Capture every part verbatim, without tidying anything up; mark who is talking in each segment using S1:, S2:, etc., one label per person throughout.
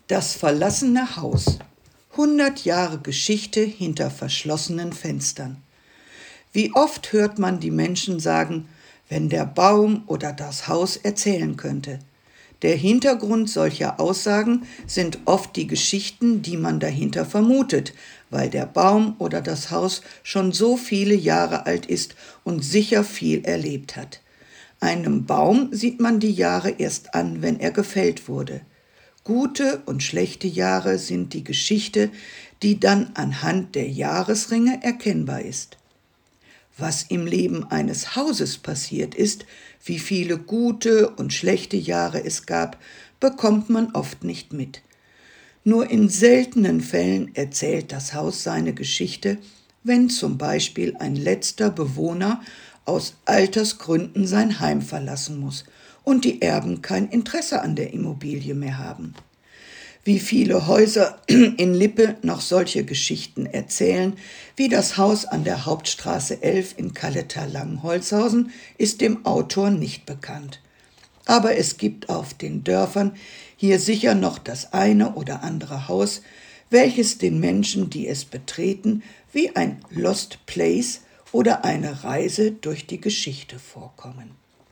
S1: Das verlassene Haus. hundert Jahre Geschichte hinter verschlossenen Fenstern. Wie oft hört man die Menschen sagen, wenn der Baum oder das Haus erzählen könnte. Der Hintergrund solcher Aussagen sind oft die Geschichten, die man dahinter vermutet, weil der Baum oder das Haus schon so viele Jahre alt ist und sicher viel erlebt hat. Einem Baum sieht man die Jahre erst an, wenn er gefällt wurde. Gute und schlechte Jahre sind die Geschichte, die dann anhand der Jahresringe erkennbar ist. Was im Leben eines Hauses passiert ist, wie viele gute und schlechte Jahre es gab, bekommt man oft nicht mit. Nur in seltenen Fällen erzählt das Haus seine Geschichte, wenn zum Beispiel ein letzter Bewohner aus Altersgründen sein Heim verlassen muss und die Erben kein Interesse an der Immobilie mehr haben. Wie viele Häuser in Lippe noch solche Geschichten erzählen, wie das Haus an der Hauptstraße elf in Kalletal-Langenholzhausen, ist dem Autor nicht bekannt. Aber es gibt auf den Dörfern hier sicher noch das eine oder andere Haus, welches den Menschen, die es betreten, wie ein Lost Place oder eine Reise durch die Geschichte vorkommen.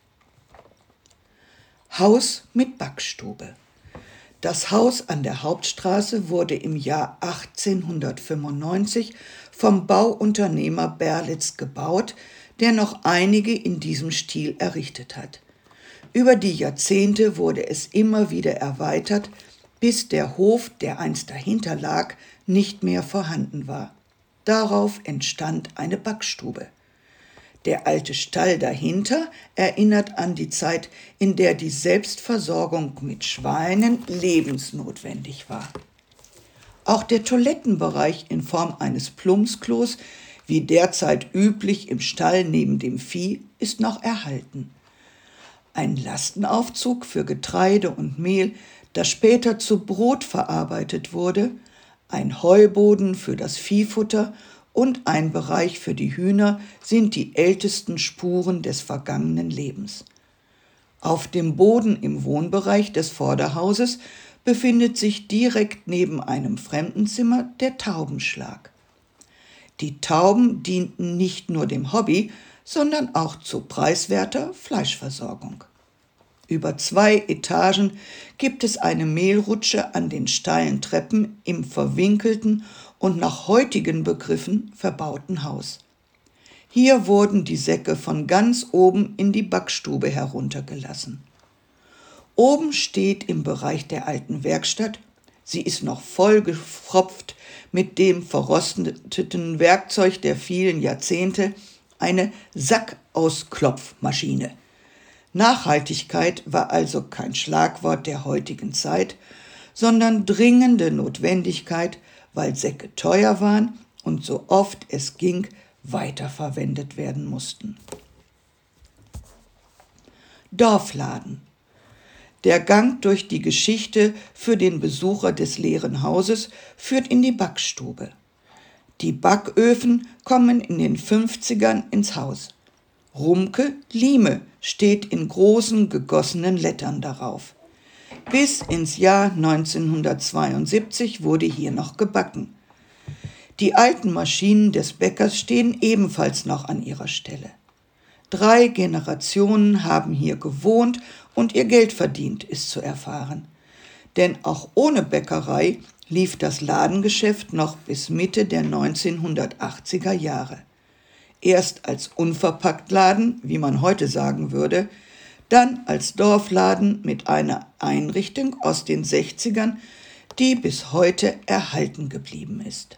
S1: Haus mit Backstube. Das Haus an der Hauptstraße wurde im Jahr achtzehnhundertfünfundneunzig vom Bauunternehmer Berlitz gebaut, der noch einige in diesem Stil errichtet hat. Über die Jahrzehnte wurde es immer wieder erweitert, bis der Hof, der einst dahinter lag, nicht mehr vorhanden war. Darauf entstand eine Backstube. Der alte Stall dahinter erinnert an die Zeit, in der die Selbstversorgung mit Schweinen lebensnotwendig war. Auch der Toilettenbereich in Form eines Plumpsklos, wie derzeit üblich im Stall neben dem Vieh, ist noch erhalten. Ein Lastenaufzug für Getreide und Mehl, das später zu Brot verarbeitet wurde, ein Heuboden für das Viehfutter und ein Bereich für die Hühner sind die ältesten Spuren des vergangenen Lebens. Auf dem Boden im Wohnbereich des Vorderhauses befindet sich direkt neben einem Fremdenzimmer der Taubenschlag. Die Tauben dienten nicht nur dem Hobby, sondern auch zu preiswerter Fleischversorgung. Über zwei Etagen gibt es eine Mehlrutsche an den steilen Treppen im verwinkelten und nach heutigen Begriffen verbauten Haus. Hier wurden die Säcke von ganz oben in die Backstube heruntergelassen. Oben steht im Bereich der alten Werkstatt, sie ist noch vollgepfropft mit dem verrosteten Werkzeug der vielen Jahrzehnte, eine Sackausklopfmaschine. Nachhaltigkeit war also kein Schlagwort der heutigen Zeit, sondern dringende Notwendigkeit, weil Säcke teuer waren und so oft es ging, weiterverwendet werden mussten. Dorfladen. Der Gang durch die Geschichte für den Besucher des leeren Hauses führt in die Backstube. Die Backöfen kommen in den fünfzigern ins Haus. Rumke Lieme steht in großen gegossenen Lettern darauf. Bis ins Jahr neunzehnhundertzweiundsiebzig wurde hier noch gebacken. Die alten Maschinen des Bäckers stehen ebenfalls noch an ihrer Stelle. Drei Generationen haben hier gewohnt und ihr Geld verdient, ist zu erfahren. Denn auch ohne Bäckerei lief das Ladengeschäft noch bis Mitte der neunzehnhundertachtziger Jahre. Erst als Unverpacktladen, wie man heute sagen würde, dann als Dorfladen mit einer Einrichtung aus den sechzigern, die bis heute erhalten geblieben ist.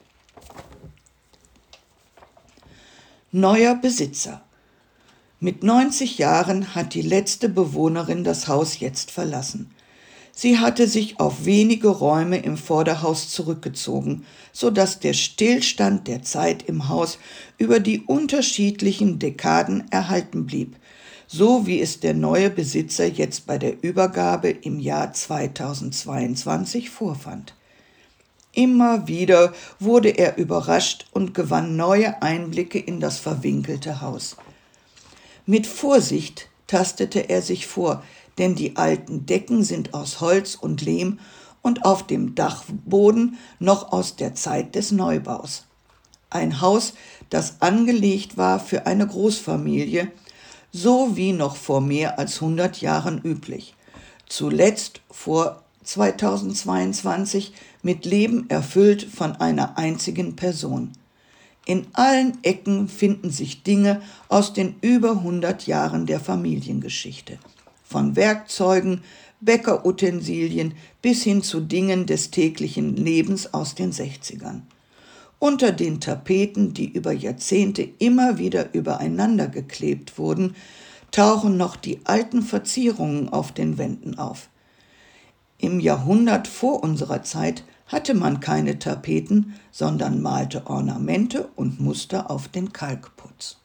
S1: Neuer Besitzer. Mit neunzig Jahren hat die letzte Bewohnerin das Haus jetzt verlassen. Sie hatte sich auf wenige Räume im Vorderhaus zurückgezogen, sodass der Stillstand der Zeit im Haus über die unterschiedlichen Dekaden erhalten blieb, so wie es der neue Besitzer jetzt bei der Übergabe im Jahr zweitausendzweiundzwanzig vorfand. Immer wieder wurde er überrascht und gewann neue Einblicke in das verwinkelte Haus. Mit Vorsicht tastete er sich vor, denn die alten Decken sind aus Holz und Lehm und auf dem Dachboden noch aus der Zeit des Neubaus. Ein Haus, das angelegt war für eine Großfamilie, so wie noch vor mehr als hundert Jahren üblich. Zuletzt vor zweitausendzweiundzwanzig mit Leben erfüllt von einer einzigen Person. In allen Ecken finden sich Dinge aus den über hundert Jahren der Familiengeschichte. Von Werkzeugen, Bäckerutensilien bis hin zu Dingen des täglichen Lebens aus den sechzigern. Unter den Tapeten, die über Jahrzehnte immer wieder übereinander geklebt wurden, tauchen noch die alten Verzierungen auf den Wänden auf. Im Jahrhundert vor unserer Zeit hatte man keine Tapeten, sondern malte Ornamente und Muster auf den Kalkputz.